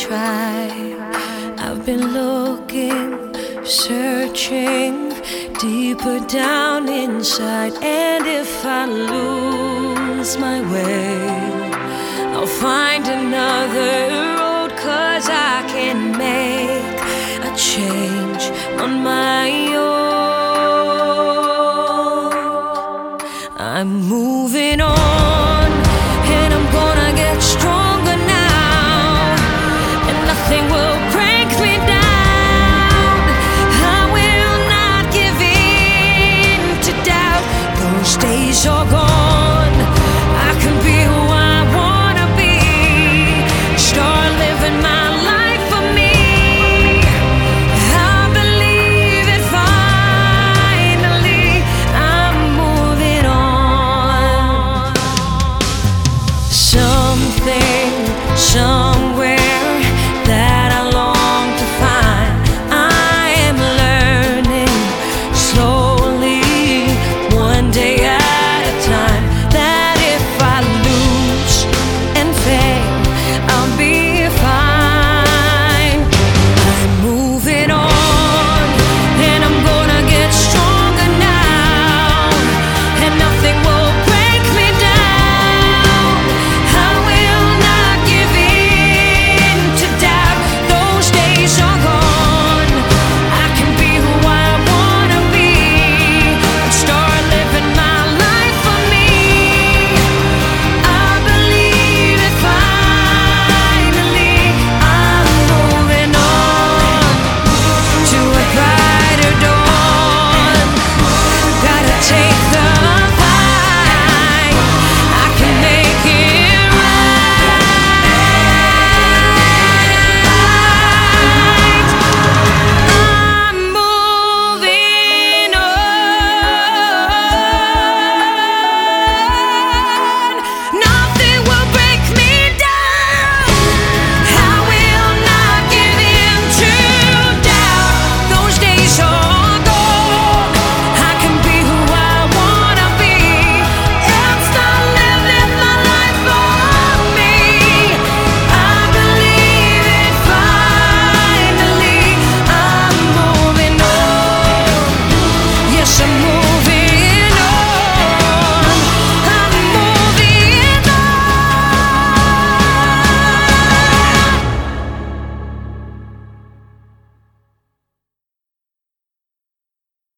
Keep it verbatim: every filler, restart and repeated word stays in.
try. I've been looking, searching deeper down inside, and if I lose my way, I'll find another road, 'cause I can make a change on my own. I'm moving on, and I'm gonna get stronger now, and nothing will break me down. I will not give in to doubt. Those days are gone. I can be who I wanna be. Start living my life for me. I believe it finally. I'm moving on. Something, something